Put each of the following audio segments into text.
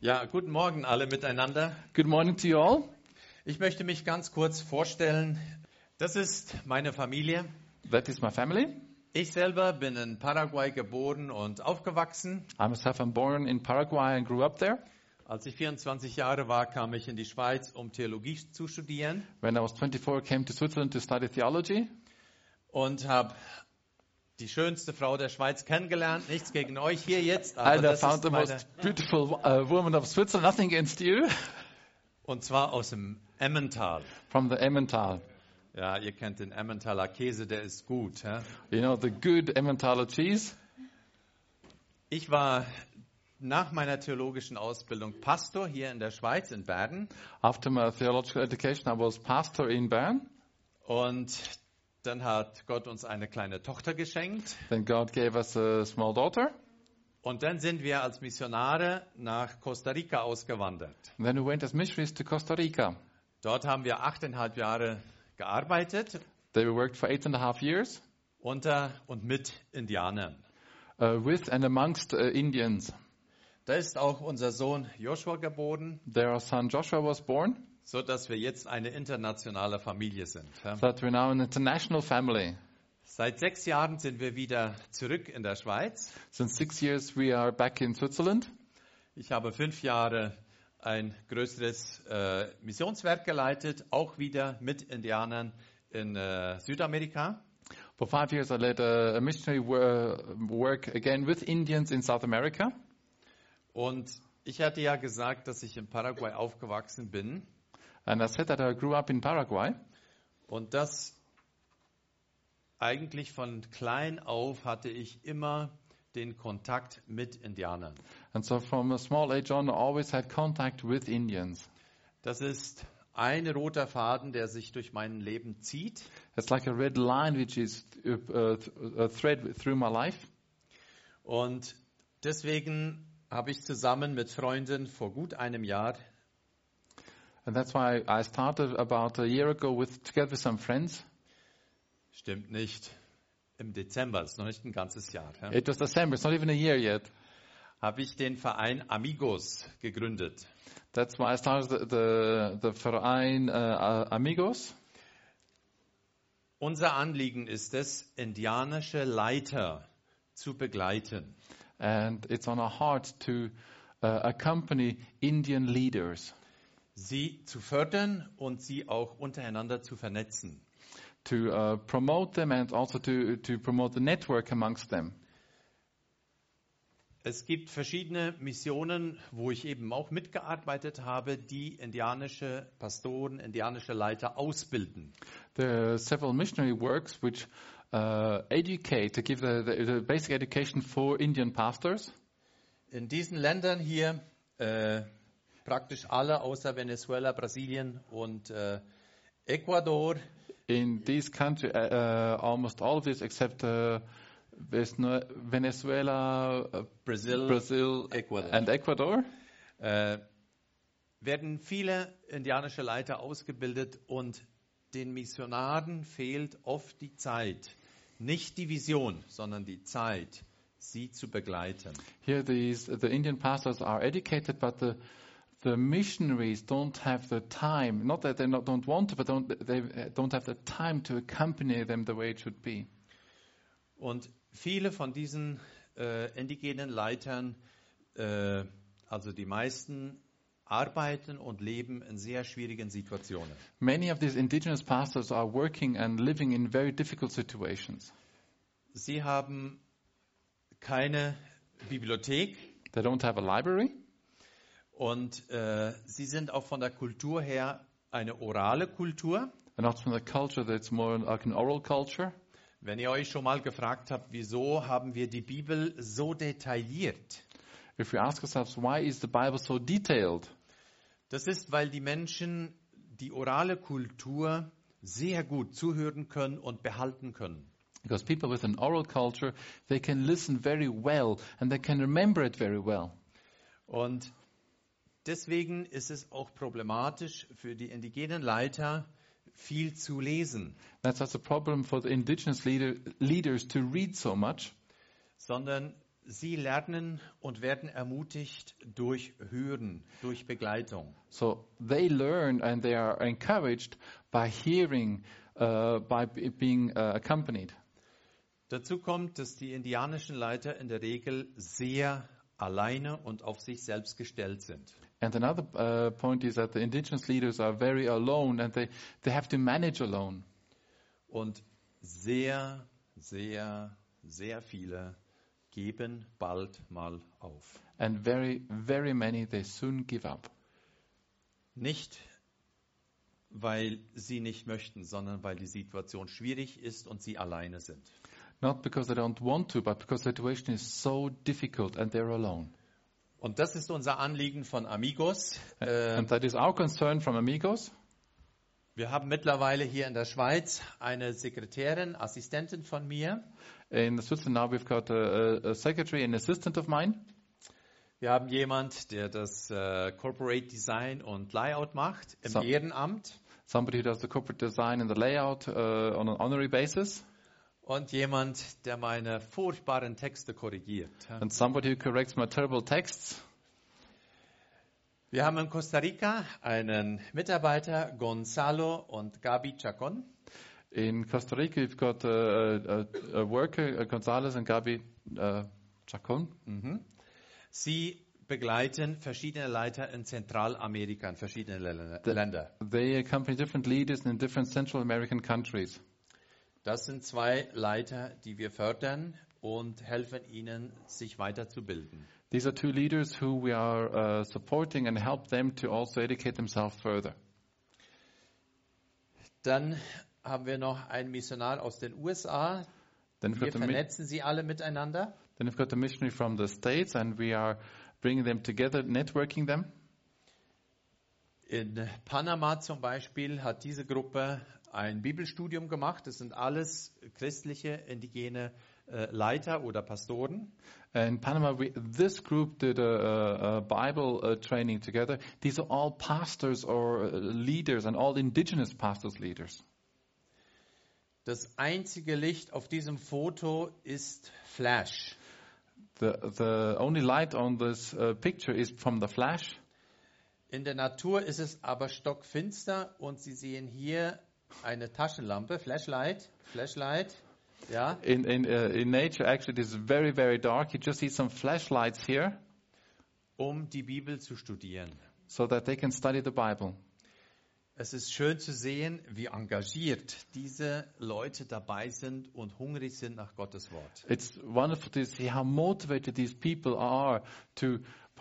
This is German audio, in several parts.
Ja, guten Morgen alle miteinander. Good morning to you all. Ich möchte mich ganz kurz vorstellen. Das ist meine Familie. That is my family. Ich selber bin in Paraguay geboren und aufgewachsen. I myself am born in Paraguay and grew up there. Als ich 24 Jahre war, kam ich in die Schweiz, um Theologie zu studieren. When I was 24, I came to Switzerland to study theology. Und habe die schönste Frau der Schweiz kennengelernt. Nichts gegen euch hier jetzt, aber And I das found ist the meine, most beautiful woman of Switzerland. Nothing against you. und zwar aus dem Emmental. From the Emmental. Ja, ihr kennt den Emmentaler Käse, der ist gut. Ja? You know, the good Emmentaler cheese. Ich war nach meiner theologischen Ausbildung Pastor hier in der Schweiz, in Bern. After my theological education, I was pastor in Bern. Und dann hat Gott uns eine kleine Tochter geschenkt. Then God gave us a small daughter. Und dann sind wir als Missionare nach Costa Rica ausgewandert. And then we went as missionaries to Costa Rica. Dort haben wir 8,5 Jahre gearbeitet, They worked for 8.5 years unter und mit Indianern. with and amongst Indians. Da ist auch unser Sohn Joshua geboren, Their son Joshua was born. so dass wir jetzt eine internationale Familie sind. Ja. So that we're now an international family. Seit 6 Jahren sind wir wieder zurück in der Schweiz. Since 6 years, we are back in Switzerland. Ich habe 5 Jahre ein größeres Missionswerk geleitet, auch wieder mit Indianern in Südamerika. For 5 years, I led a missionary work again with Indians in South America. Und ich hatte ja gesagt, dass ich in Paraguay aufgewachsen bin. And I said that I grew up in Paraguay. Und das eigentlich von klein auf hatte ich immer den Kontakt mit Indianern. And so from a small age on, I always had contact with Indians. Das ist ein roter Faden, der sich durch mein Leben zieht. It's like a red line which is a thread through my life. Und deswegen habe ich zusammen mit Freunden vor gut einem Jahr And that's why I started about a year ago together with some friends. Stimmt nicht. Im Dezember, das ist noch nicht ein ganzes Jahr. Ja, It was December, it's not even a year yet. habe ich den Verein Amigos gegründet. That's why I started the Verein Amigos. Unser Anliegen ist es, indianische Leiter zu begleiten. And it's on our heart to accompany Indian leaders, Sie zu fördern und sie auch untereinander zu vernetzen. to promote them and also to promote the network amongst them. Es gibt verschiedene Missionen, wo ich eben auch mitgearbeitet habe, die indianische Pastoren, indianische Leiter ausbilden. There are several missionary works which educate, to give the basic education for Indian pastors. In diesen Ländern hier, praktisch alle außer Venezuela, Brasilien und Ecuador, In these countries, almost all of this except Venezuela, Brazil Ecuador, and Ecuador. werden viele indianische Leiter ausgebildet und den Missionaren fehlt oft die Zeit, nicht die Vision, sondern die Zeit, sie zu begleiten. Here the Indian pastors are educated, but the missionaries don't have the time. Not that they don't want to, but they don't have the time to accompany them the way it should be. Und viele von diesen indigenen Leitern, also die meisten, arbeiten und leben in sehr schwierigen Situationen. Many of these indigenous pastors are working and living in very difficult situations. Sie haben keine Bibliothek They don't have a library. und sie sind auch von der Kultur her eine orale Kultur. And not from the culture, that's more like an oral culture. Wenn ihr euch schon mal gefragt habt, wieso haben wir die Bibel so detailliert? If we ask ourselves, why is the Bible so detailed? Das ist, weil die Menschen die orale Kultur sehr gut zuhören können und behalten können. Because people with an oral culture, they can listen very well and they can remember it very well. Und deswegen ist es auch problematisch für die indigenen Leiter, viel zu lesen, That's a problem for the indigenous leaders to read so much. sondern sie lernen und werden ermutigt durch Hören, durch Begleitung. So they learn and they are encouraged by hearing, being accompanied. Dazu kommt, dass die indianischen Leiter in der Regel sehr alleine und auf sich selbst gestellt sind. And another point is that the indigenous leaders are very alone and they have to manage alone. Und sehr, sehr, sehr viele geben bald mal auf. And very, very many, they soon give up. Nicht, weil sie nicht möchten, sondern weil die Situation schwierig ist und sie alleine sind. Not because they don't want to, but because the situation is so difficult and they're alone. Und das ist unser Anliegen von Amigos. And that is our concern from Amigos. Wir haben mittlerweile hier in der Schweiz eine Sekretärin, Assistentin von mir. In Switzerland now we've got a secretary and assistant of mine. Wir haben jemand, der das Corporate Design und Layout macht im So- Ehrenamt. Somebody who does the corporate design and the layout on an honorary basis. Und jemand, der meine furchtbaren Texte korrigiert. And somebody who corrects my terrible texts. Wir haben in Costa Rica einen Mitarbeiter, Gonzalo und Gabi Chacon. In Costa Rica we've got a worker, Gonzalez and Gabi Chacon. Sie begleiten verschiedene Leiter in Zentralamerika, in verschiedenen Länder. They accompany different leaders in different Central American countries. Das sind zwei Leiter, die wir fördern und helfen ihnen, sich weiterzubilden. These are two leaders who we are supporting and help them to also educate themselves further. Dann haben wir noch einen Missionar aus den USA. Then we've Wir got, vernetzen sie alle miteinander. then we've got a missionary from the States and we are bringing them together, networking them. In Panama zum Beispiel hat diese Gruppe ein Bibelstudium gemacht. Das sind alles christliche, indigene Leiter oder Pastoren. In Panama, this group did a Bible training together. These are all pastors or leaders and all indigenous pastors leaders. Das einzige Licht auf diesem Foto ist Flash. The only light on this picture is from the flash. In der Natur ist es aber stockfinster und Sie sehen hier eine Taschenlampe, Flashlight, ja. In nature, actually, it is very, very dark. You just see some flashlights here Um die Bibel zu studieren. so that they can study the Bible. Es ist schön zu sehen, wie engagiert diese Leute dabei sind und hungrig sind nach Gottes Wort. It's wonderful to see how motivated these people are to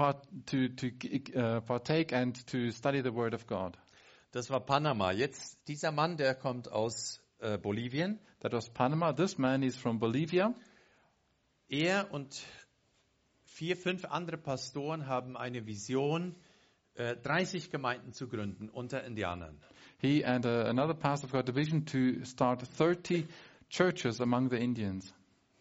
partake and to study the Word of God. Das war Panama. Jetzt dieser Mann, der kommt aus Bolivien. That was Panama. This man is from Bolivia. Er und 4, 5 andere Pastoren haben eine Vision, 30 Gemeinden zu gründen unter Indianern. He and another pastor have got a vision to start 30 churches among the Indians.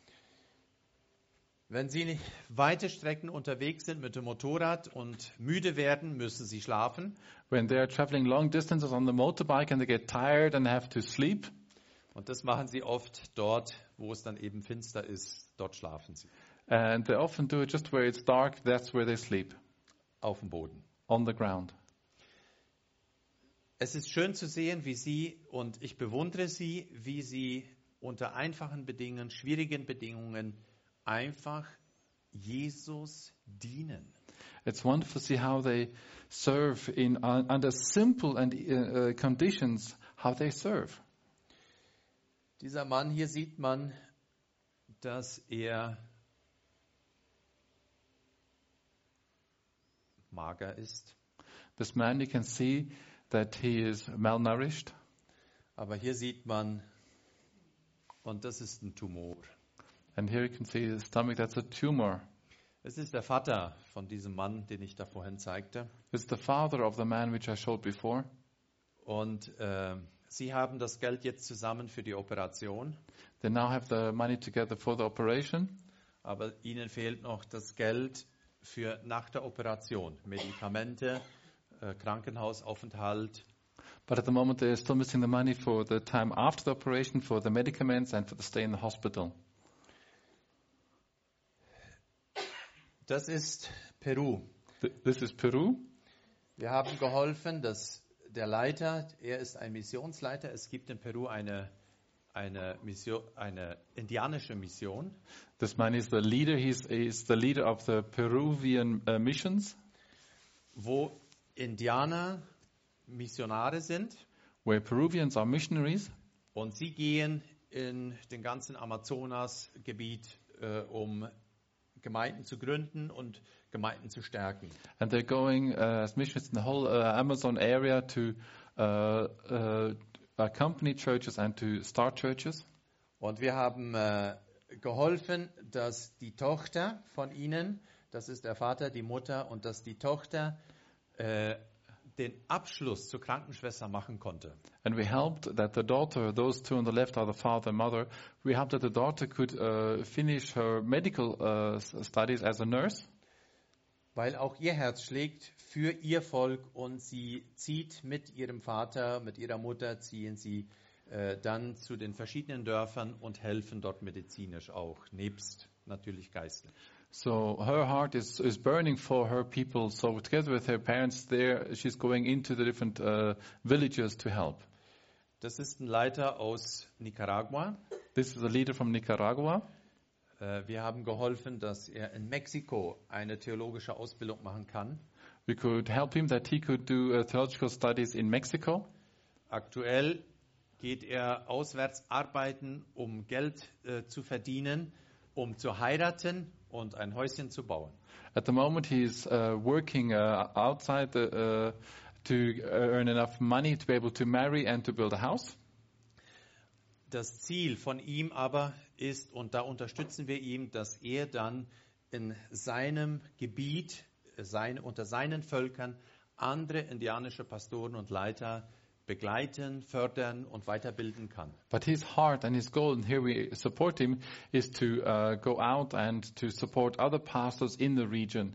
Wenn Sie weite Strecken unterwegs sind mit dem Motorrad und müde werden, müssen Sie schlafen. When they are traveling long distances on the motorbike and they get tired and have to sleep. Und das machen Sie oft dort, wo es dann eben finster ist. Dort schlafen Sie. And they often do it just where it's dark, that's where they sleep, Auf dem Boden. on the ground. Es ist schön zu sehen, wie Sie, und ich bewundere Sie, wie Sie unter einfachen Bedingungen, schwierigen Bedingungen einfach Jesus dienen. It's wonderful to see how they serve under simple and conditions, how they serve. Dieser Mann hier sieht man, dass er mager ist. This man, you can see that he is malnourished. Aber hier sieht man, und das ist ein Tumor. And here you can see his stomach, that's a tumor. Es ist der Vater von diesem Mann, den ich da vorhin zeigte. It's the father of the man which I showed before. Und sie haben das Geld jetzt zusammen für die Operation. They now have the money together for the operation. Aber ihnen fehlt noch das Geld für nach der Operation. Medikamente, Krankenhausaufenthalt. But at the moment they're still missing the money for the time after the operation, for the medicaments and for the stay in the hospital. Das ist Peru. This is Peru. Wir haben geholfen, dass der Leiter, er ist ein Missionsleiter. Es gibt in Peru eine indianische Mission, This man is the leader. He's the leader of the Peruvian missions, wo Indianer Missionare sind where Peruvians are missionaries. und sie gehen in den ganzen Amazonasgebiet, um Gemeinden zu gründen und Gemeinden zu stärken. And they're going as missionaries in the whole Amazon area to accompany churches and to start churches. Und wir haben geholfen, dass die Tochter von ihnen, das ist der Vater, die Mutter, und dass die Tochter den Abschluss zur Krankenschwester machen konnte. And we helped that the daughter, those two on the left are the father and mother, we helped that the daughter could finish her medical studies as a nurse. Weil auch ihr Herz schlägt für ihr Volk und sie zieht mit ihrem Vater, mit ihrer Mutter, ziehen sie dann zu den verschiedenen Dörfern und helfen dort medizinisch auch, nebst natürlich geistlich. So her heart is burning for her people. So together with her parents there, she's going into the different villages to help. Das ist ein Leiter aus Nicaragua. This is a leader from Nicaragua. Wir haben geholfen, dass er in Mexiko eine theologische Ausbildung machen kann. We could help him that he could do theological studies in Mexico. Aktuell geht er auswärts arbeiten, um Geld zu verdienen, um zu heiraten und ein Häuschen zu bauen. At the moment, he's working outside to earn enough money to be able to marry and to build a house. Das Ziel von ihm aber ist, und da unterstützen wir ihn, dass er dann in seinem Gebiet, unter seinen Völkern, andere indianische Pastoren und Leiter begleiten, fördern und weiterbilden kann. But his heart and his goal, and here we support him, is to go out and to support other pastors in the region.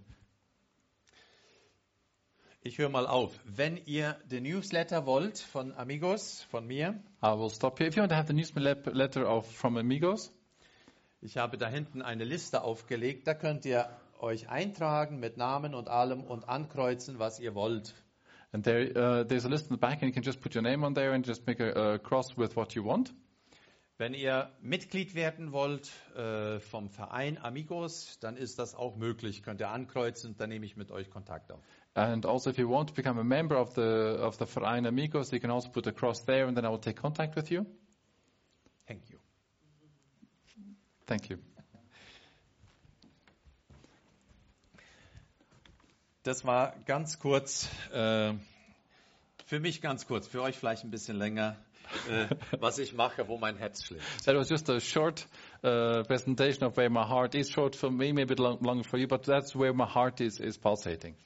Ich höre mal auf. Wenn ihr den Newsletter wollt von Amigos, von mir, I will stop here. If you want to have the newsletter from Amigos, ich habe da hinten eine Liste aufgelegt, da könnt ihr euch eintragen mit Namen und allem und ankreuzen, was ihr wollt. and there's a list in the back, and you can just put your name on there and just make a cross with what you want. Wenn ihr Mitglied werden wollt vom Verein Amigos, dann ist das auch möglich. Könnt ihr ankreuzen, dann nehme ich mit euch Kontakt auf. And also, if you want to become a member of the Verein Amigos, you can also put a cross there, and then I will take contact with you. Thank you. Thank you. Das war ganz kurz, für mich ganz kurz, für euch vielleicht ein bisschen länger, was ich mache, wo mein Herz schlägt. That was just a short presentation of where my heart is. Short for me, maybe longer for you, but that's where my heart is pulsating.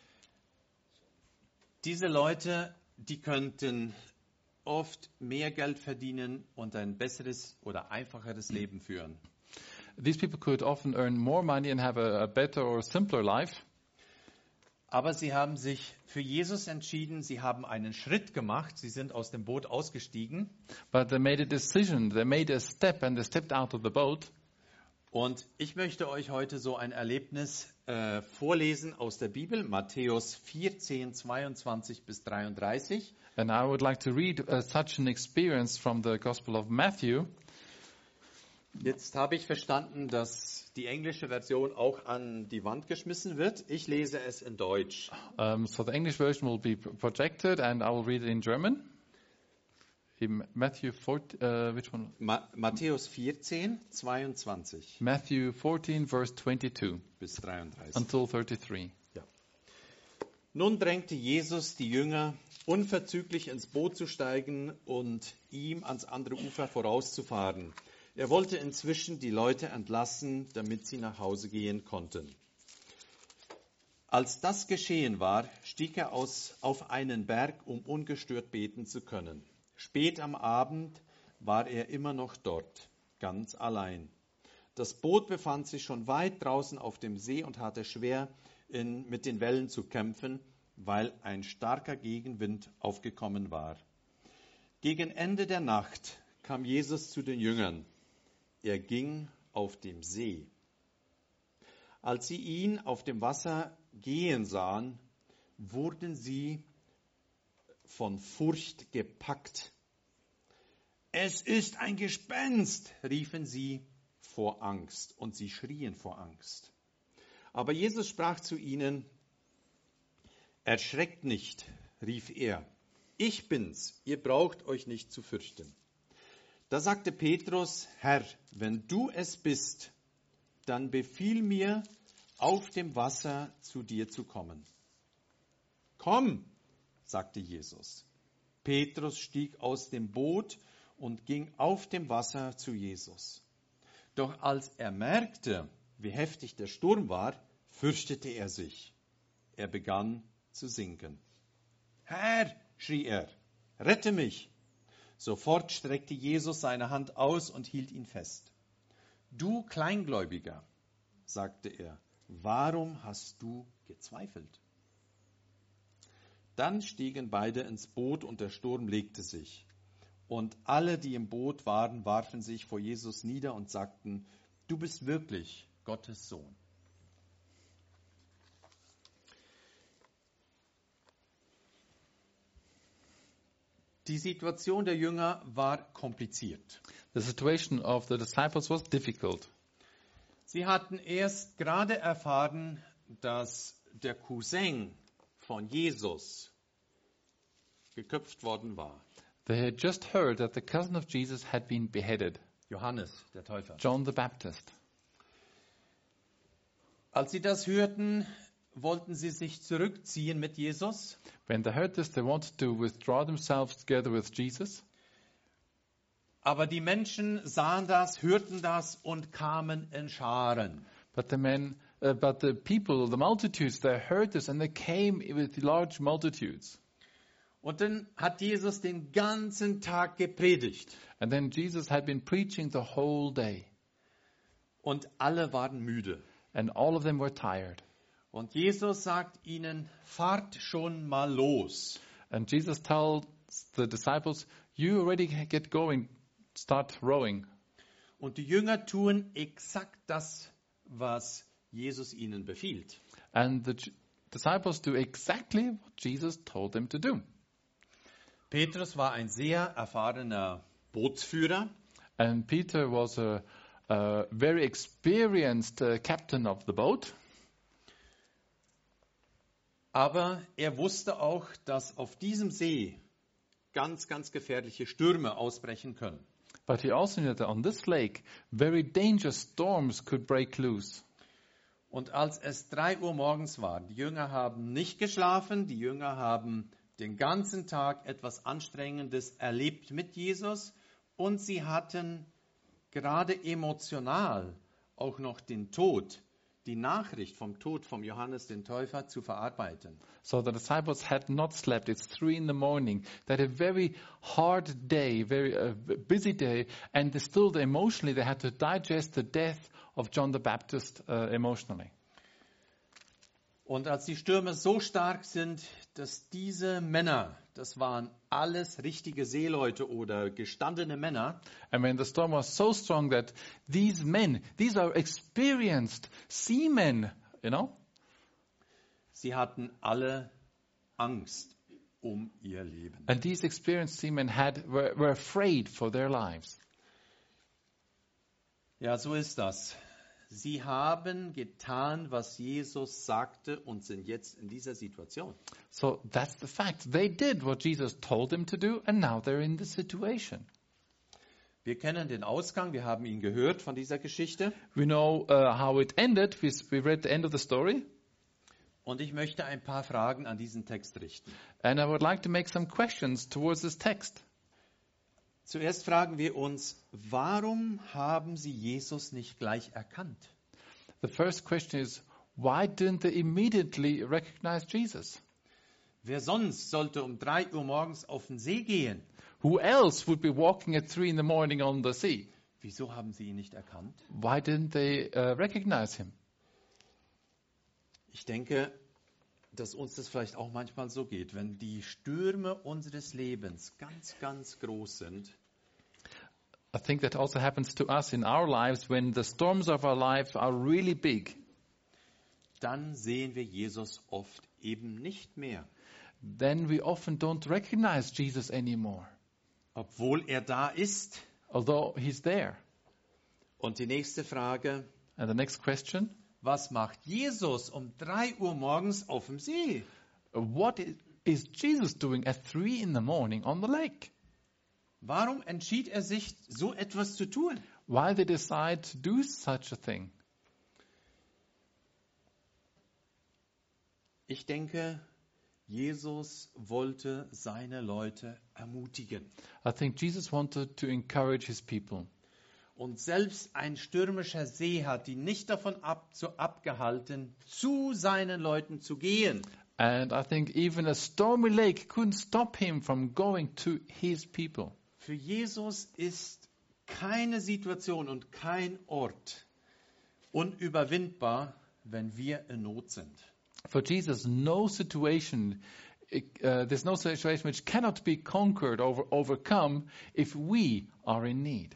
Diese Leute, die könnten oft mehr Geld verdienen und ein besseres oder einfacheres Leben führen. These people could often earn more money and have a better or simpler life. Aber sie haben sich für Jesus entschieden, sie haben einen Schritt gemacht, sie sind aus dem Boot ausgestiegen. But they made a decision, they made a step, and they stepped out of the boat. Und ich möchte euch heute so ein Erlebnis vorlesen aus der Bibel, Matthäus 14, 22 bis 33. And I would like to read such an experience from the Gospel of Matthew. Jetzt habe ich verstanden, dass die englische Version auch an die Wand geschmissen wird. Ich lese es in Deutsch. So the English version will be projected, and I will read it in German. In Matthew 14, which one? Matthäus 14, 22 Matthew 14, verse 22 bis 33. until 33. Ja. Nun drängte Jesus die Jünger, unverzüglich ins Boot zu steigen und ihm ans andere Ufer vorauszufahren. Er wollte inzwischen die Leute entlassen, damit sie nach Hause gehen konnten. Als das geschehen war, stieg er auf einen Berg, um ungestört beten zu können. Spät am Abend war er immer noch dort, ganz allein. Das Boot befand sich schon weit draußen auf dem See und hatte schwer mit den Wellen zu kämpfen, weil ein starker Gegenwind aufgekommen war. Gegen Ende der Nacht kam Jesus zu den Jüngern. Er ging auf dem See. Als sie ihn auf dem Wasser gehen sahen, wurden sie von Furcht gepackt. Es ist ein Gespenst, riefen sie vor Angst, und sie schrien vor Angst. Aber Jesus sprach zu ihnen: Erschreckt nicht, rief er. Ich bin's, ihr braucht euch nicht zu fürchten. Da sagte Petrus: Herr, wenn du es bist, dann befiehl mir, auf dem Wasser zu dir zu kommen. Komm, sagte Jesus. Petrus stieg aus dem Boot und ging auf dem Wasser zu Jesus. Doch als er merkte, wie heftig der Sturm war, fürchtete er sich. Er begann zu sinken. Herr, schrie er, rette mich! Sofort streckte Jesus seine Hand aus und hielt ihn fest. Du Kleingläubiger, sagte er, warum hast du gezweifelt? Dann stiegen beide ins Boot und der Sturm legte sich. Und alle, die im Boot waren, warfen sich vor Jesus nieder und sagten: Du bist wirklich Gottes Sohn. Die Situation der Jünger war kompliziert. The situation of the disciples was difficult. Sie hatten erst gerade erfahren, dass der Cousin von Jesus geköpft worden war. They had just heard that the cousin of Jesus had been beheaded, Johannes, der Täufer. John the Baptist. Als sie das hörten, wollten sie sich zurückziehen mit Jesus. When they heard this, they wanted to withdraw themselves together with Jesus. Aber die Menschen sahen das, hörten das und kamen in Scharen. But the people, the multitudes, they heard this and they came with large multitudes. Und dann hat Jesus den ganzen Tag gepredigt. And then Jesus had been preaching the whole day. Und alle waren müde. And all of them were tired. Und Jesus sagt ihnen: Fahrt schon mal los. And Jesus tells the disciples, you already get going, start rowing. Und die Jünger tun exakt das, was Jesus ihnen befiehlt. And the disciples do exactly what Jesus told them to do. Petrus war ein sehr erfahrener Bootsführer. And Peter was a very experienced captain of the boat. Aber er wusste auch, dass auf diesem See ganz, ganz gefährliche Stürme ausbrechen können. But he also knew that on this lake, very dangerous storms could break loose. Und als es 3 Uhr morgens war, die Jünger haben nicht geschlafen, die Jünger haben den ganzen Tag etwas Anstrengendes erlebt mit Jesus und sie hatten gerade emotional auch noch den Tod, die Nachricht vom Tod von Johannes den Täufer zu verarbeiten. So the disciples had not slept. It's 3 a.m. They had a very hard day, very busy day, and emotionally they had to digest the death of John the Baptist emotionally. Und als die Stürme so stark sind, dass diese Männer, das waren alles richtige Seeleute oder gestandene Männer, And when the storm was so strong that these men, these are experienced seamen, sie hatten alle Angst um ihr Leben. and these experienced seamen were afraid for their lives. Ja, so ist das. Sie haben getan, was Jesus sagte und sind jetzt in dieser Situation. So that's the fact. They did what Jesus told them to do, and now they're in this situation. Wir kennen den Ausgang, wir haben ihn gehört von dieser Geschichte. We know how it ended. We read the end of the story. Und ich möchte ein paar Fragen an diesen Text richten. And I would like to make some questions towards this text. Zuerst fragen wir uns, warum haben sie Jesus nicht gleich erkannt? The first question is, why didn't they immediately recognize Jesus? Wer sonst sollte um 3 Uhr morgens auf den See gehen? Who else would be walking at 3 a.m. on the sea? Wieso haben sie ihn nicht erkannt? Why didn't they recognize him? Ich denke, dass uns das vielleicht auch manchmal so geht, wenn die Stürme unseres Lebens ganz, ganz groß sind. I think that also happens to us in our lives when the storms of our life are really big. dann sehen wir Jesus oft eben nicht mehr, then we often don't recognize Jesus anymore, obwohl er da ist. although he's there. Und die nächste Frage, And the next question, was macht Jesus um 3 Uhr morgens auf dem See? what is Jesus doing at 3 in the morning on the lake? Warum entschied er sich, so etwas zu tun? Why they decide to do such a thing? Ich denke, Jesus wollte seine Leute ermutigen. I think Jesus wanted to encourage his people. Und selbst ein stürmischer See hat ihn nicht davon abgehalten, zu seinen Leuten zu gehen. And I think even a stormy lake couldn't stop him from going to his people. Für Jesus ist keine Situation und kein Ort unüberwindbar, wenn wir in Not sind. For Jesus, no situation, there's no situation which cannot be conquered or overcome if we are in need.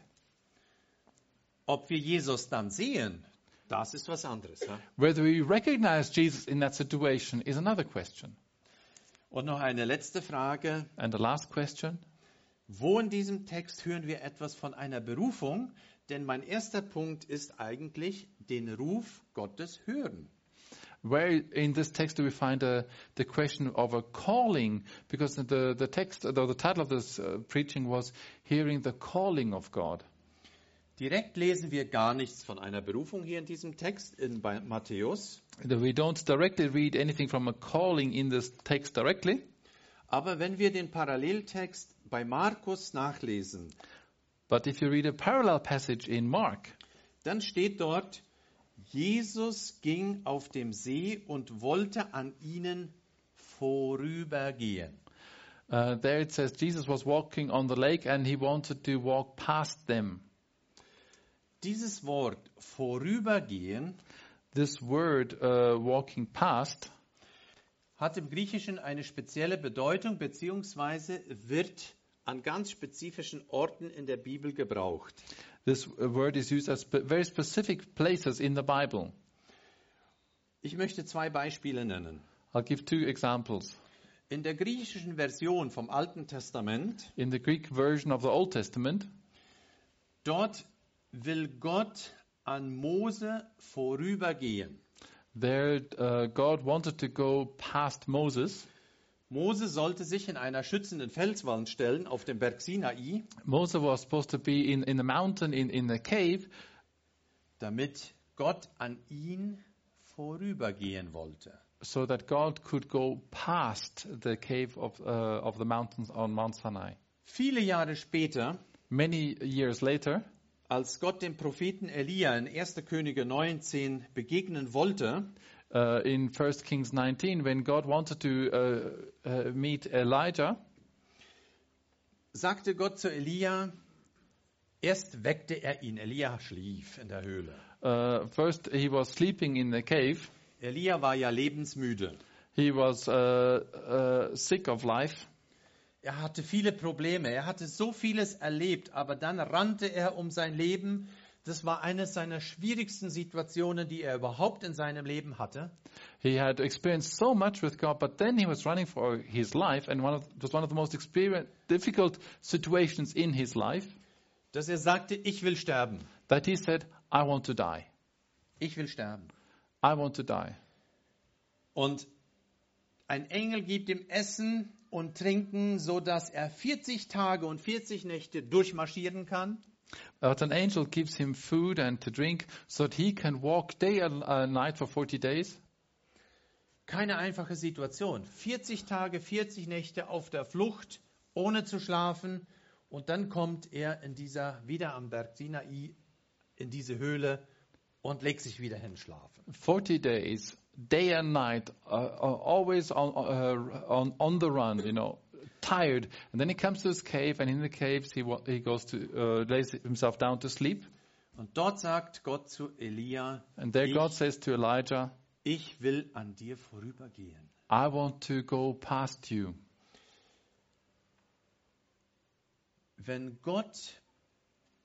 Ob wir Jesus dann sehen, das ist was anderes. Ja? Whether we recognize Jesus in that situation is another question. Und noch eine letzte Frage. And the last question, Wo in diesem Text hören wir etwas von einer Berufung? Denn mein erster Punkt ist eigentlich den Ruf Gottes hören. where in this text do we find the question of a calling? Because the text, the title of this preaching was Hearing the Calling of God. Direkt lesen wir gar nichts von einer Berufung hier in diesem Text bei Matthäus. We don't directly read anything from a calling in this text directly. Aber wenn wir den Paralleltext bei Markus nachlesen, But if you read a parallel passage in Mark, dann steht dort, Jesus ging auf dem See und wollte an ihnen vorübergehen. there it says Jesus was walking on the lake and he wanted to walk past them. Dieses Wort vorübergehen This word, walking past, hat im Griechischen eine spezielle Bedeutung beziehungsweise wird an ganz spezifischen Orten in der Bibel gebraucht. this word is used at very specific places in the Bible. Ich möchte 2 Beispiele nennen. I'll give 2 examples. In der griechischen Version vom Alten Testament, In the Greek version of the Old Testament, dort will Gott an Mose vorübergehen. there God wanted to go past Moses. Mose sollte sich in einer schützenden Felswand stellen auf dem Berg Sinai, Moses was supposed to be in the mountain, in the cave, damit Gott an ihn vorübergehen wollte. so that God could go past the cave of the mountains on Mount Sinai. Viele Jahre später, Many years later, als Gott dem Propheten Elia in 1. Könige 19 begegnen wollte, in 1 Kings 19, when God wanted to meet Elijah, sagte Gott zu Elia, erst weckte er ihn. Elia schlief in der Höhle. first he was sleeping in the cave. Elia war ja lebensmüde. He was sick of life. Er hatte viele Probleme. Er hatte so vieles erlebt, aber dann rannte er um sein Leben. Das war eine seiner schwierigsten Situationen, die er überhaupt in seinem Leben hatte. He had experienced so much with God, but then he was running for his life, and it was one of the most difficult situations in his life, Dass er sagte, ich will sterben. that he said, I want to die. Ich will sterben. I want to die. Und ein Engel gibt ihm Essen und Trinken, sodass er 40 Tage und 40 Nächte durchmarschieren kann. But an angel gives him food and to drink so that he can walk day and night for 40 days. Keine einfache Situation. 40 Tage, 40 Nächte auf der Flucht, ohne zu schlafen. Und dann kommt er wieder am Berg Sinai in diese Höhle und legt sich wieder hin schlafen. 40 days, day and night, always on the run, tired. And then he comes to his cave, and in the caves he goes to lays himself down to sleep. Und dort sagt Gott zu Elia, And there God says to Elijah, ich will an dir vorübergehen. I want to go past you. Wenn Gott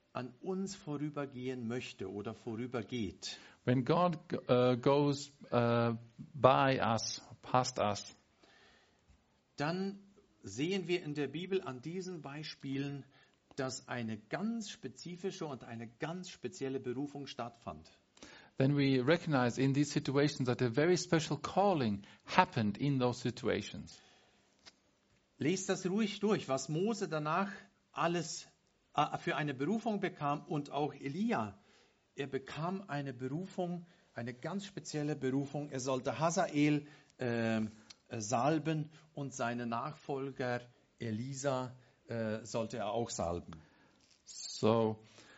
an uns vorübergehen möchte oder vorübergeht, when God goes by us, past us, dann sehen wir in der Bibel an diesen Beispielen, dass eine ganz spezifische und eine ganz spezielle Berufung stattfand. then we recognize in these situations that a very special calling happened in those situations. Lest das ruhig durch, was Mose danach alles für eine Berufung bekam und auch Elia. Er bekam eine Berufung, eine ganz spezielle Berufung. Er sollte Hazael salben und seine Nachfolger Elisa sollte er auch salben. So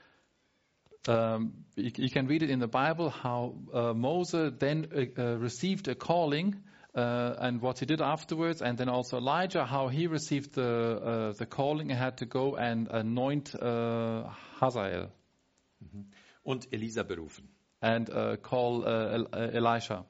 you can read it in the Bible how Moses then received a calling and what he did afterwards, and then also Elijah, how he received the calling and had to go and anoint Hazael Und Elisa berufen. and call Elisha.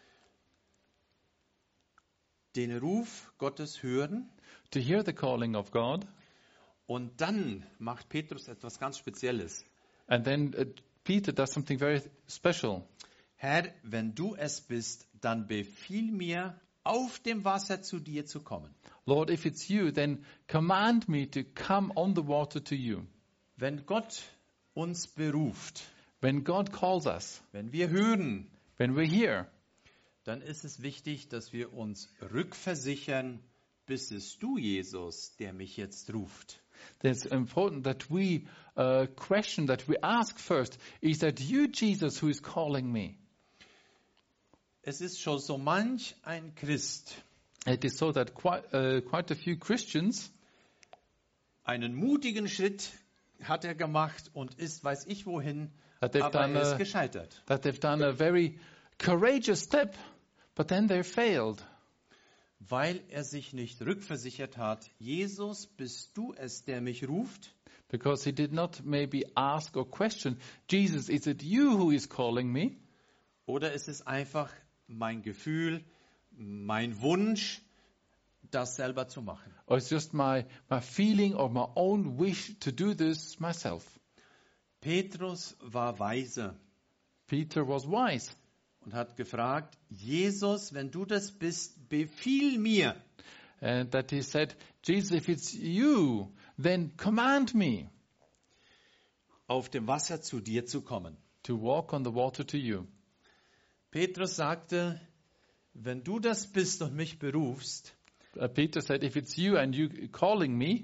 Den Ruf Gottes hören To hear the calling of God, und dann macht Petrus etwas ganz Spezielles. and then Peter does something very special. Herr, wenn du es bist, dann befiehl mir, auf dem Wasser zu dir zu kommen. Lord, if it's you, then command me to come on the water to you. Wenn Gott uns beruft, When God calls us, wenn wir hören, when we're here, dann ist es wichtig, dass wir uns rückversichern, bist es du, Jesus, der mich jetzt ruft. then it's important that we question, that we ask first, is that you, Jesus, who is calling me? Es ist schon so manch ein Christ It is so that quite a few Christians einen mutigen Schritt hat er gemacht und ist, weiß ich wohin, That they've aber done er ist a- gescheitert. that they've done a very courageous step, but then they failed Weil er sich nicht rückversichert hat, Jesus, bist du es, der mich ruft? because he did not maybe ask or question, Jesus, is it you who is calling me? Oder ist es einfach mein Gefühl, mein Wunsch, das selber zu machen? Or it's just my feeling or my own wish to do this myself? Petrus war weise Peter was wise. und hat gefragt, Jesus, wenn du das bist, befiehl mir. And that he said, Jesus, if it's you, then command me Auf dem Wasser zu dir zu kommen. to walk on the water to you. Petrus sagte, wenn du das bist und mich berufst, Peter said, if it's you and you calling me,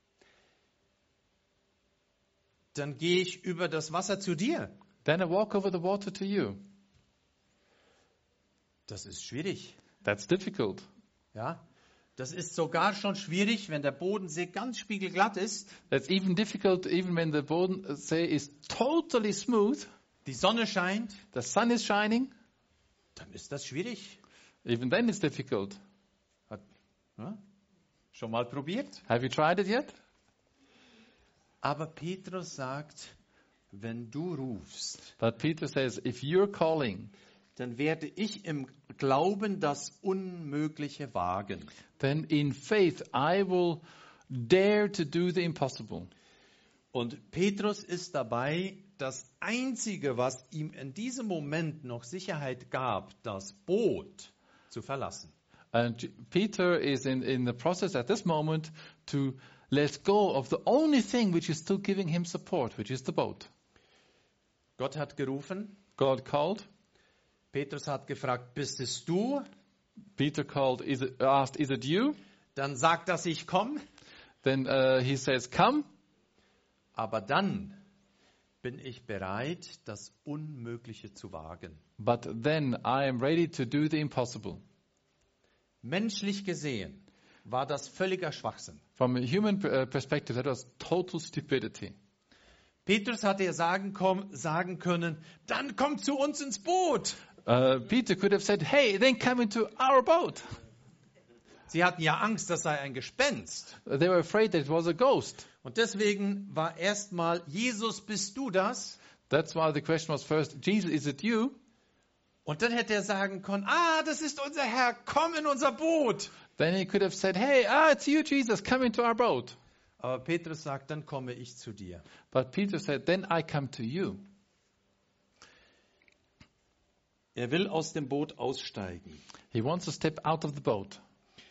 dann gehe ich über das Wasser zu dir. then I walk over the water to you. Das ist schwierig. That's difficult. Ja? Das ist sogar schon schwierig, wenn der Bodensee ganz spiegelglatt ist, That's even difficult even when the Bodensee is totally smooth, die Sonne scheint, the sun is shining, dann ist das schwierig. even then it's difficult. Ja? Schon mal probiert? Have you tried it yet? Aber Petrus sagt, wenn du rufst, But Peter says, if you're calling, dann werde ich im Glauben das Unmögliche wagen. then in faith I will dare to do the impossible. Und Petrus ist dabei, das Einzige, was ihm in diesem Moment noch Sicherheit gab, das Boot zu verlassen. And Peter is in the process at this moment to let go of the only thing which is still giving him support, which is the boat. Gott hat gerufen, God called. Petrus hat gefragt, bist es du? Peter called, asked, is it you? Dann sagt, dass ich komme. Then he says, come. Aber dann bin ich bereit, das Unmögliche zu wagen. But then I am ready to do the impossible. Menschlich gesehen war das völliger Schwachsinn. From a human perspective, that was total stupidity. Petrus hatte ja sagen können, dann komm zu uns ins Boot. Peter could have said, hey, then come into our boat. Sie hatten ja Angst, das sei ein Gespenst. They were afraid that it was a ghost. Und deswegen war erstmal, Jesus, bist du das? That's why the question was first, Jesus, is it you? Und dann hätte er sagen können, das ist unser Herr, komm in unser Boot. Then he could have said, hey, it's you, Jesus, come into our boat. Aber Petrus sagt, dann komme ich zu dir. But Peter said, then I come to you. Er will aus dem Boot aussteigen. He wants to step out of the boat.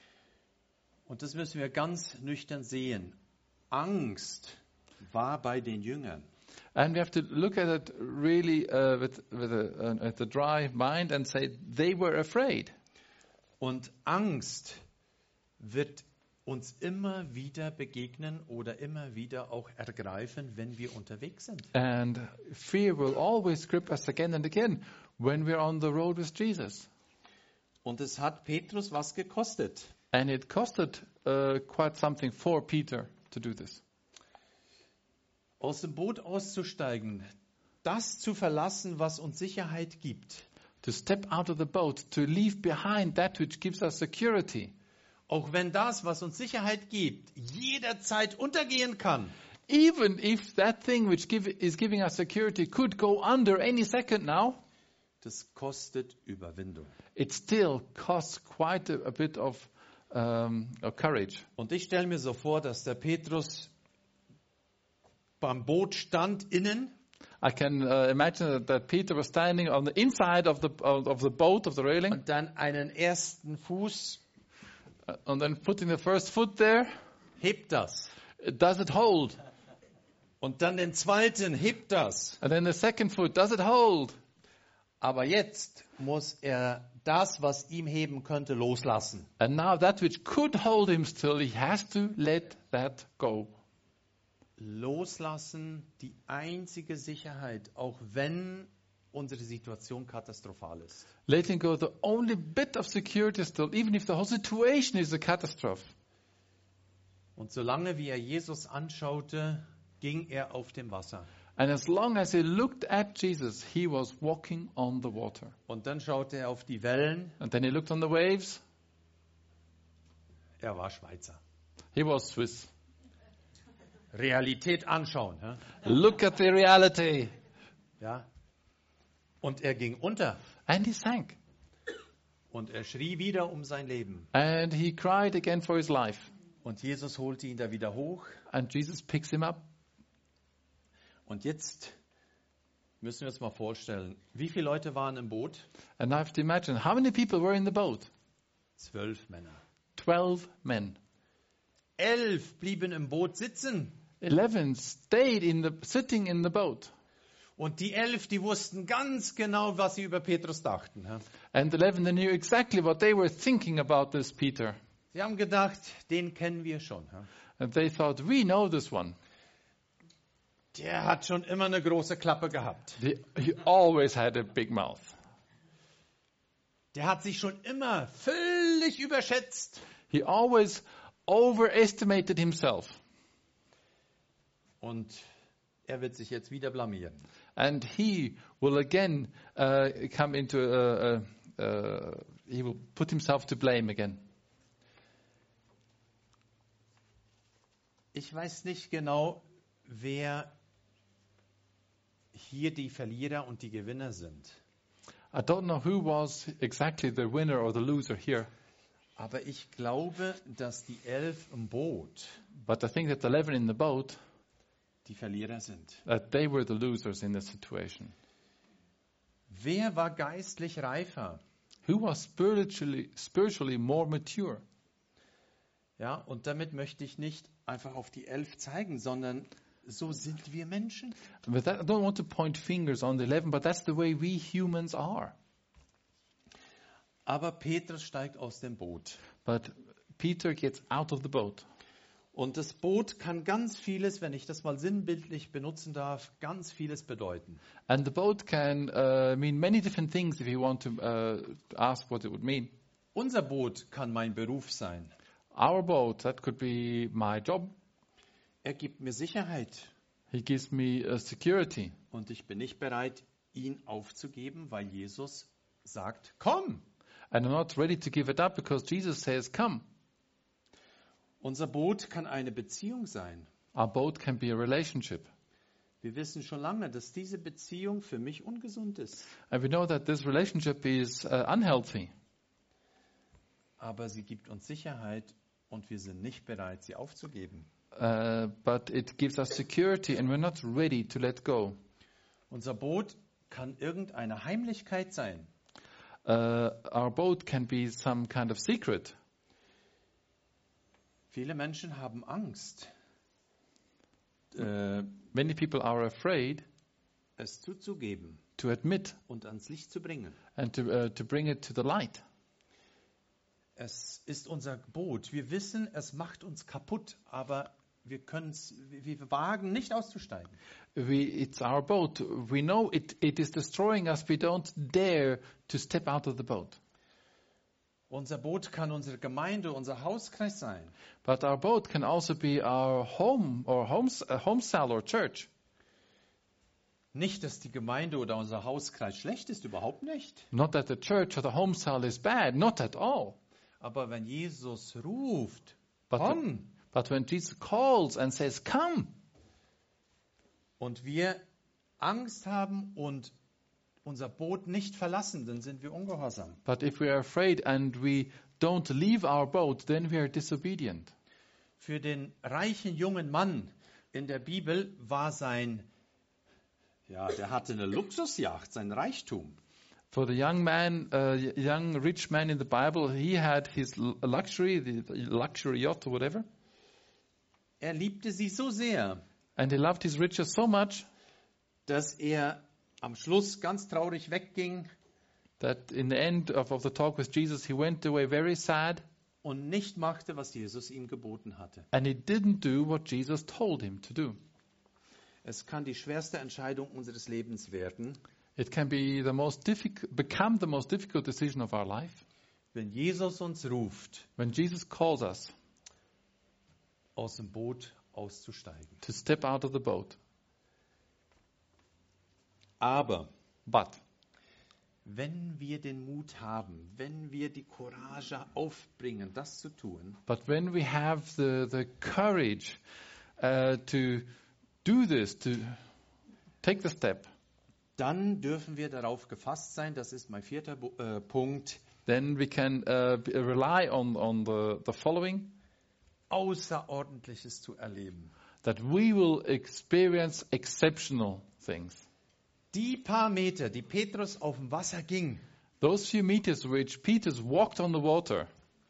Und das müssen wir ganz nüchtern sehen. Angst war bei den Jüngern. And we have to look at it really with a dry mind and say they were afraid. Und Angst wird uns immer wieder begegnen oder immer wieder auch ergreifen, wenn wir unterwegs sind. And fear will always grip us again and again when we're on the road with Jesus. Und es hat Petrus was gekostet. And it costed quite something for Peter to do this. Aus dem Boot auszusteigen, das zu verlassen, was uns Sicherheit gibt. To step out of the boat, to leave behind that which gives us security. Auch wenn das, was uns Sicherheit gibt, jederzeit untergehen kann. Even if that thing which is giving us security could go under any second now, Das kostet Überwindung. it still costs quite a bit of courage. Und ich stelle mir so vor, dass der Petrus beim Boot stand innen I can imagine that Peter was standing on the inside of the boat, of the railing, und dann einen ersten Fuß and then putting the first foot there. hebt das. Does it hold? Und dann den zweiten hebt das. And then the second foot, does it hold? Aber jetzt muss er das, was ihm heben könnte, loslassen. And now that which could hold him still, he has to let that go. Loslassen, die einzige Sicherheit, auch wenn unsere Situation katastrophal ist. Letting go the only bit of security still, even if the whole situation is a catastrophe. Und solange wie er Jesus anschaute, ging er auf dem Wasser. And as long as he looked at Jesus, he was walking on the water. Und dann schaute er auf die Wellen. And then he looked on the waves. Er war Schweizer. He was Swiss. Realität anschauen. Ja? Look at the reality. Ja. Und er ging unter. And he sank. Und er schrie wieder um sein Leben. And he cried again for his life. Und Jesus holte ihn da wieder hoch. And Jesus picks him up. Und jetzt müssen wir uns mal vorstellen, wie viele Leute waren im Boot? And I have to imagine, how many people were in the boat? 12 Männer. 12 men. 11 blieben im Boot sitzen. 11 stayed sitting in the boat. Und die 11, die wussten ganz genau, was sie über Petrus dachten. Ja? And 11, they knew exactly what they were thinking about this Peter. Sie haben gedacht, den kennen wir schon. Ja? And they thought, we know this one. Der hat schon immer eine große Klappe gehabt. He always had a big mouth. Der hat sich schon immer völlig überschätzt. He always overestimated himself. Und er wird sich jetzt wieder blamieren. And he will again come into he will put himself to blame again. Ich weiß nicht genau, wer hier die Verlierer und die Gewinner sind. I don't know who was exactly the winner or the loser here, Aber ich glaube, dass die 11 im Boot but I think that the 11 in the boat, die Verlierer sind. they were the losers in the situation. Wer war geistlich reifer? Who was spiritually more mature? Ja, und damit möchte ich nicht einfach auf die 11 zeigen, sondern so sind wir Menschen. But I don't want to point fingers on the 11, but that's the way we humans are. Aber Petrus steigt aus dem Boot. But Peter gets out of the boat. Und das Boot kann ganz vieles, wenn ich das mal sinnbildlich benutzen darf, ganz vieles bedeuten. And the boat can mean many different things if you want to ask what it would mean. Unser Boot kann mein Beruf sein. Our boat, that could be my job. Er gibt mir Sicherheit. He gives me security. Und ich bin nicht bereit, ihn aufzugeben, weil Jesus sagt, komm. And I'm not ready to give it up because Jesus says, come. Unser Boot kann eine Beziehung sein. Our boat can be a relationship. Wir wissen schon lange, dass diese Beziehung für mich ungesund ist. And we know that this relationship is unhealthy. Aber sie gibt uns Sicherheit und wir sind nicht bereit, sie aufzugeben. but it gives us security and we're not ready to let go. Unser Boot kann irgendeine Heimlichkeit sein. Our boat can be some kind of secret. Viele Menschen haben Angst, Many people are afraid es zuzugeben to admit und ans Licht zu bringen. and to bring it to the light. Es ist unser Boot. Wir wissen, es macht uns kaputt, aber wir wagen nicht auszusteigen. It's our boat. We know it is destroying us. We don't dare to step out of the boat. Unser Boot kann unsere Gemeinde, unser Hauskreis sein. But our boat can also be our home or home cell or church. Nicht, dass die Gemeinde oder unser Hauskreis schlecht ist, überhaupt nicht. Not that the church or the home cell is bad, not at all. Aber wenn Jesus ruft, But, komm, but when Jesus calls and says, come, und wir Angst haben und unser Boot nicht verlassen, dann sind wir ungehorsam. but if we are afraid and we don't leave our boat, then we are disobedient. Für den reichen jungen Mann in der Bibel war der hatte eine Luxusjacht, sein Reichtum. For the young man, young rich man in the Bible, he had his luxury, the luxury yacht or whatever, Er liebte sie so sehr, and he loved his riches so much dass er am Schluss ganz traurig wegging that in the end of the talk with Jesus, he went away very sad, und nicht machte, was Jesus ihm geboten hatte. and he didn't do what Jesus told him to do. Es kann die schwerste Entscheidung unseres Lebens werden, It can be become the most difficult decision of our life wenn Jesus uns ruft, when Jesus calls us aus dem Boot auszusteigen. to step out of the boat. Aber But wenn wir den Mut haben, wenn wir die Courage aufbringen, das zu tun, when we have the courage to do this, to take the step, dann dürfen wir darauf gefasst sein, das ist mein vierter Punkt, then we can rely on the following, Außerordentliches zu erleben. that we will experience exceptional things. Die paar Meter, die Petrus auf dem Wasser ging, Those few meters which Peter walked on the water,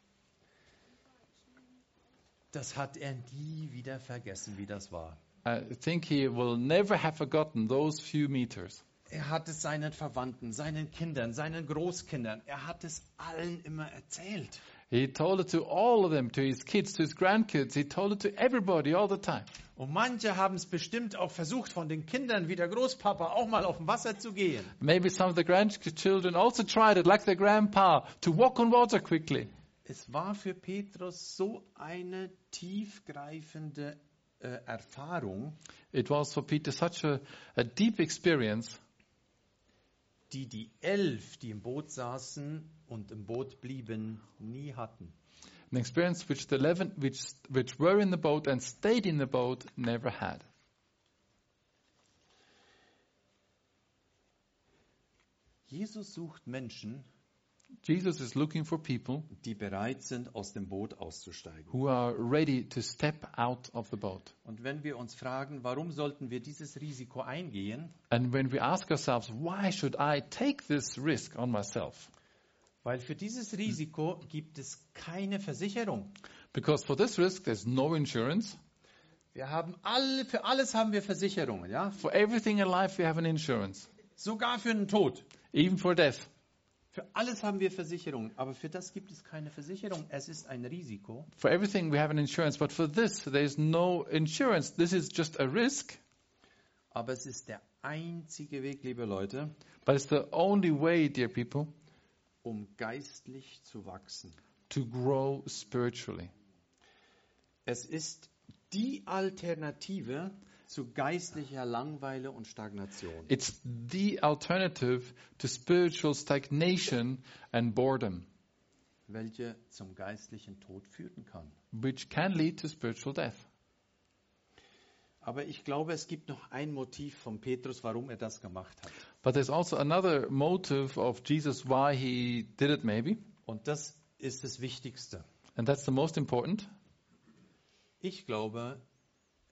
das hat er nie wieder vergessen, wie das war. I think he will never have forgotten those few meters. Er hat es seinen Verwandten, seinen Kindern, seinen Großkindern, er hat es allen immer erzählt. He told it to all of them, to his kids, to his grandkids. He told it to everybody all the time. Und manche haben es bestimmt auch versucht, von den Kindern wie der Großpapa auch mal auf dem Wasser zu gehen. Maybe some of the grandchildren also tried it, like their grandpa, to walk on water quickly. Es war für Petrus so eine tiefgreifende Erfahrung, It was for Peter such a deep experience die 11, die im Boot saßen und im Boot blieben, nie hatten. an experience which the 11 which were in the boat and stayed in the boat never had. Jesus sucht Menschen, Jesus is looking for people die bereit sind, aus dem Boot auszusteigen. who are ready to step out of the boat. Und wenn wir uns fragen, warum sollten wir dieses Risiko eingehen? And when we ask ourselves, why should I take this risk on myself? Weil für dieses Risiko gibt es keine Versicherung. Because for this risk, there's no insurance. Für alles haben wir Versicherungen, ja? For everything in life, we have an insurance. Sogar für den Tod. Even for death. Für alles haben wir Versicherungen, aber für das gibt es keine Versicherung. Es ist ein Risiko. For everything, we have an insurance. But for this, there's no insurance. This is just a risk. Aber es ist der einzige Weg, liebe Leute, But it's the only way, dear people, um geistlich zu wachsen. to grow spiritually. Es ist die Alternative zu geistlicher Langeweile und Stagnation. It's the alternative to spiritual stagnation and boredom, Welche zum geistlichen Tod führen kann. which can lead to spiritual death. Aber ich glaube, es gibt noch ein Motiv von Petrus, warum er das gemacht hat. But there's also another motive of Jesus why he did it, maybe. Und das ist das Wichtigste. And that's the most important. Ich glaube,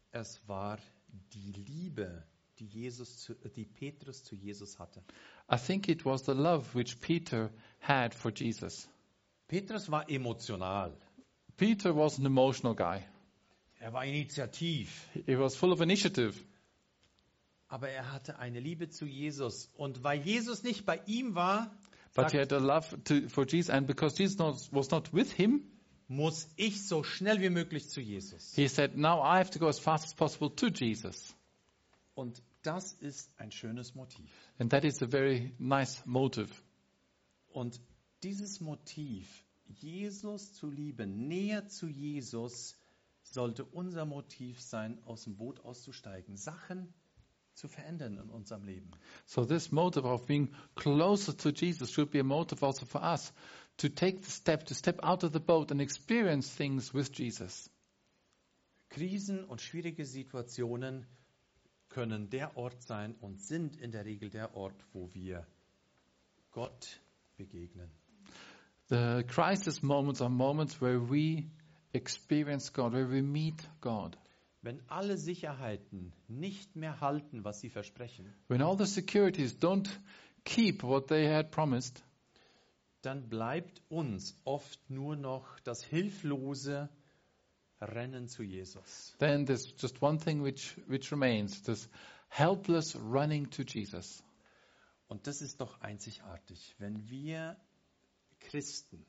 es war die Liebe, die Petrus zu Jesus hatte. I think it was the love which Peter had for Jesus. Petrus war emotional. Peter was an emotional guy. Er war initiativ. He was full of initiative. Aber er hatte eine Liebe zu Jesus. Und weil Jesus nicht bei ihm war, But he had a love for Jesus. And because Jesus was not with him, muss ich so schnell wie möglich zu Jesus. he said, now I have to go as fast as possible to Jesus. Und das ist ein schönes Motiv. And that is a very nice motive. Und dieses Motiv, Jesus zu lieben, näher zu Jesus, sollte unser Motiv sein, aus dem Boot auszusteigen, Sachen zu verändern in unserem Leben. So this motive of being closer to Jesus should be a motive also for us to take the step, to step out of the boat and experience things with Jesus. Krisen und schwierige Situationen können der Ort sein und sind in der Regel der Ort, wo wir Gott begegnen. The crisis moments are moments where we experience God, where we meet God. Wenn alle Sicherheiten nicht mehr halten, was sie versprechen, When all the securities don't keep what they had promised, dann bleibt uns oft nur noch das hilflose Rennen zu Jesus. then there's just one thing which remains, this helpless running to Jesus. Und das ist doch einzigartig, wenn wir Christen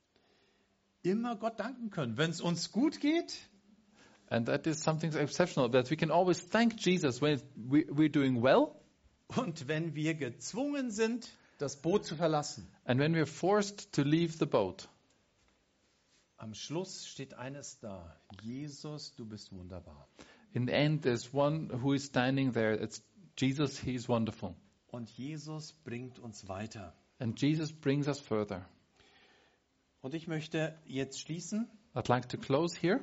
immer Gott danken können, wenn es uns gut geht. And that is something exceptional, that we can always thank Jesus when we're doing well, Und wenn wir gezwungen sind, das Boot zu verlassen. and when we're forced to leave the boat. Am Schluss steht eines da. Jesus, du bist wunderbar. In the end, there's one who is standing there. It's Jesus, he's wonderful. Und Jesus bringt uns weiter. And Jesus brings us further. Und ich möchte jetzt schließen I'd like to close here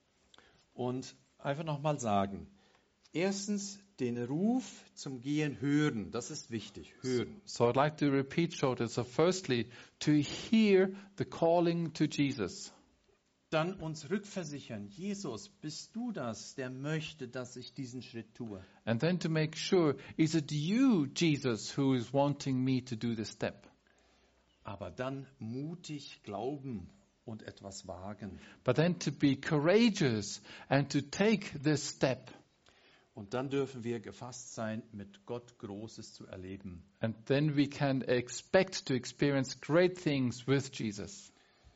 und einfach nochmal sagen. Erstens, den Ruf zum Gehen hören. Das ist wichtig. Hören. So I'd like to repeat shortly. So firstly, to hear the calling to Jesus. Dann uns rückversichern. Jesus, bist du das, der möchte, dass ich diesen Schritt tue? And then to make sure, is it you, Jesus, who is wanting me to do this step? Aber dann mutig glauben und etwas wagen. But then to be courageous and to take this step. Und dann dürfen wir gefasst sein, mit Gott Großes zu erleben. And then we can expect to experience great things with Jesus.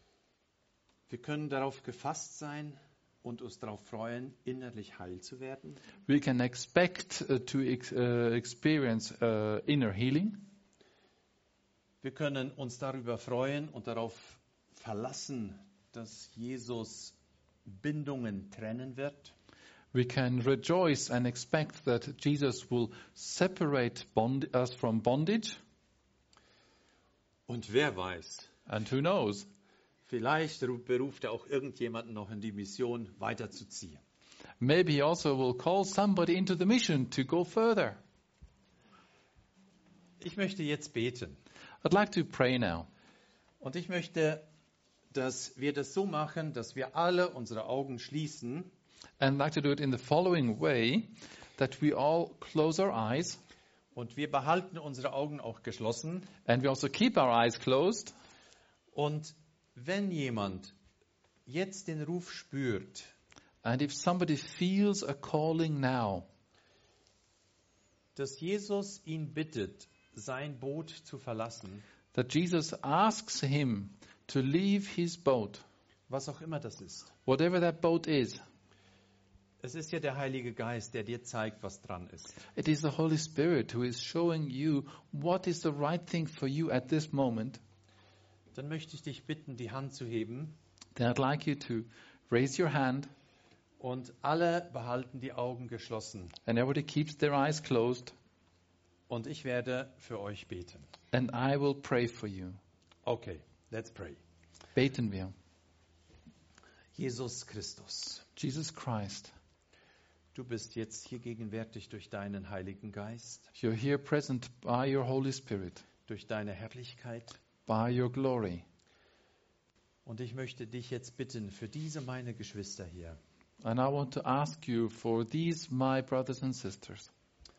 Wir können darauf gefasst sein und uns darauf freuen, innerlich heil zu werden. We can expect to experience inner healing. Wir können uns darüber freuen und darauf verlassen, dass Jesus Bindungen trennen wird. We can rejoice and expect that Jesus will separate us from bondage. Und wer weiß, And who knows? vielleicht beruft er auch irgendjemanden noch in die Mission weiterzuziehen. Maybe he also will call somebody into the mission to go further. Ich möchte jetzt beten. I'd like to pray now. Und ich möchte, dass wir das so machen, dass wir alle unsere Augen schließen. And I'd like to do it in the following way, that we all close our eyes. Und wir behalten unsere Augen auch geschlossen. And we also keep our eyes closed. Und wenn jemand jetzt den Ruf spürt, And if somebody feels a calling now, dass Jesus ihn bittet, sein Boot zu verlassen, that Jesus asks him to leave his boat, was auch immer das ist. whatever that boat is. Es ist ja der Heilige Geist, der dir zeigt, was dran ist. It is the Holy Spirit who is showing you what is the right thing for you at this moment. Dann möchte ich dich bitten, die Hand zu heben. Then I'd like you to raise your hand, Und alle behalten die Augen geschlossen. and everybody keeps their eyes closed, Und ich werde für euch beten. and I will pray for you. Okay, let's pray. Beten wir. Jesus Christus, Jesus Christ, du bist jetzt hier gegenwärtig durch deinen Heiligen Geist, you're here present by your Holy Spirit, durch deine Herrlichkeit. by your glory. Und ich möchte dich jetzt bitten für diese meine Geschwister hier. And I want to ask you for these, my brothers and sisters.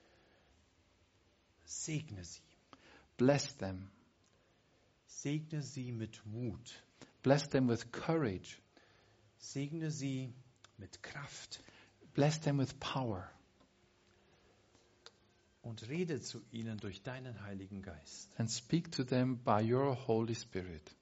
Segne sie. Bless them. Segne sie mit Mut. Bless them with courage. Segne sie mit Kraft. Bless them with power. Und rede zu ihnen durch deinen Heiligen Geist. And speak to them by your Holy Spirit.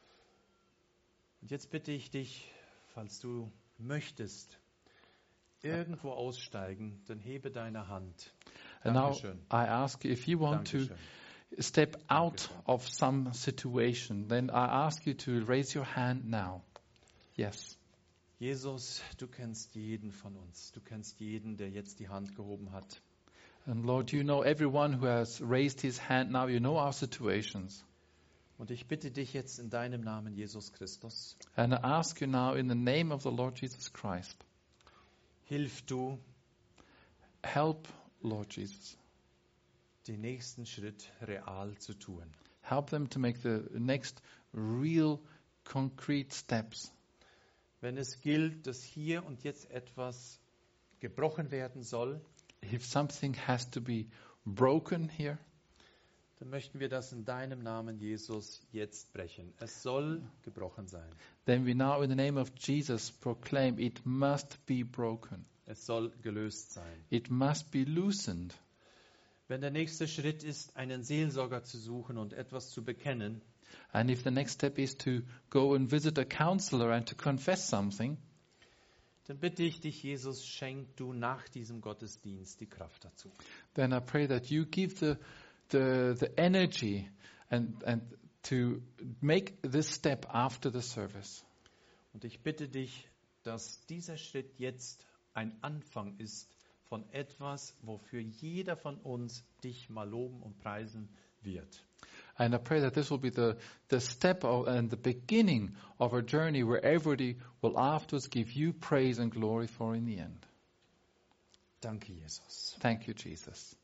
Und jetzt bitte ich dich, falls du möchtest, irgendwo aussteigen, dann hebe deine Hand. And now Dankeschön. I ask you, if you want to Dankeschön. step out of some situation, then I ask you to raise your hand now. Yes. Jesus, du kennst jeden von uns. Du kennst jeden, der jetzt die Hand gehoben hat. And Lord, you know everyone who has raised his hand now. You know our situations. Und ich bitte dich jetzt in deinem Namen, Jesus Christus, And I ask you now in the name of the Lord Jesus Christ, hilf du, help, Lord Jesus. den nächsten Schritt real zu tun. Help them to make the next real, concrete steps. Wenn es gilt, dass hier und jetzt etwas gebrochen werden soll, If something has to be broken here, dann möchten wir das in deinem Namen, Jesus, jetzt brechen. Es soll gebrochen sein. then we now in the name of Jesus proclaim it must be broken. Es soll gelöst sein. It must be loosened. Wenn der nächste Schritt ist, einen Seelsorger zu suchen und etwas zu bekennen, And if the next step is to go and visit a counselor and to confess something, dann bitte ich dich, Jesus, schenk du nach diesem Gottesdienst die Kraft dazu. then I pray that you give the energy and to make this step after the service. Und ich bitte dich, dass dieser Schritt jetzt ein Anfang ist von etwas, wofür jeder von uns dich mal loben und preisen wird. And I pray that this will be the step and the beginning of our journey where everybody will afterwards give you praise and glory for in the end. Danke, Jesus. Thank you, Jesus.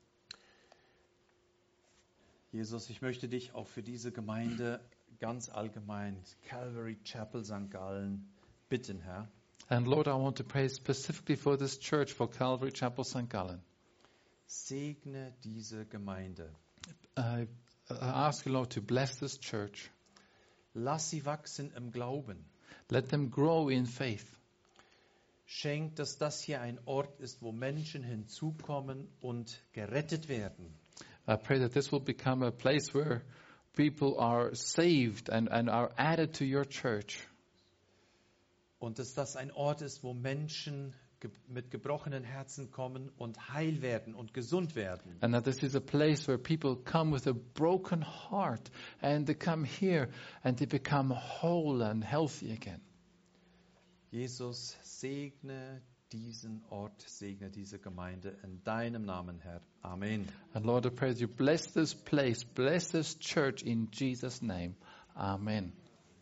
Jesus, ich möchte dich auch für diese Gemeinde ganz allgemein, Calvary Chapel St. Gallen, bitten, Herr. And Lord, I want to pray specifically for this church, for Calvary Chapel St. Gallen. Segne diese Gemeinde. I ask you, Lord, to bless this church. Lass sie wachsen im Glauben. Let them grow in faith. Schenk, dass das hier ein Ort ist, wo Menschen hinzukommen und gerettet werden. I pray that this will become a place where people are saved and are added to your church. Und dass das ein Ort ist, wo Menschen mit gebrochenen Herzen kommen und heil werden und gesund werden. And that this is a place where people come with a broken heart and they come here and they become whole and healthy again. Jesus, segne diesen Ort, segne diese Gemeinde in deinem Namen, Herr. Amen. And Lord, I pray that you bless this place, bless this church in Jesus' name. Amen.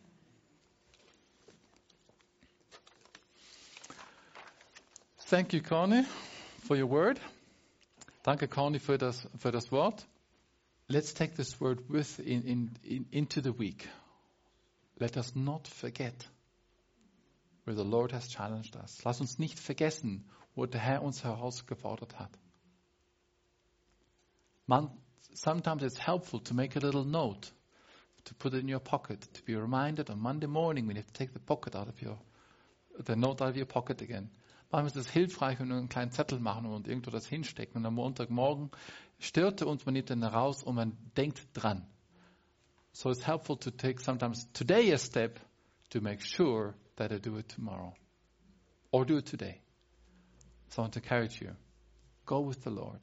Thank you, Connie, for your word. Danke, Connie, für das Wort. Let's take this word into the week. Let us not forget where the Lord has challenged us. Lass uns nicht vergessen, wo der Herr uns herausgefordert hat. Sometimes it's helpful to make a little note, to put it in your pocket, to be reminded on Monday morning when you have to take the note out of your pocket again. Manchmal ist es hilfreich, wenn wir einen kleinen Zettel machen und irgendwo das hinstecken. Und am Montagmorgen störte uns, man nimmt den raus und man denkt dran. So it's helpful to take sometimes today a step to make sure that I do it tomorrow. Or do it today. So I want to encourage you. Go with the Lord.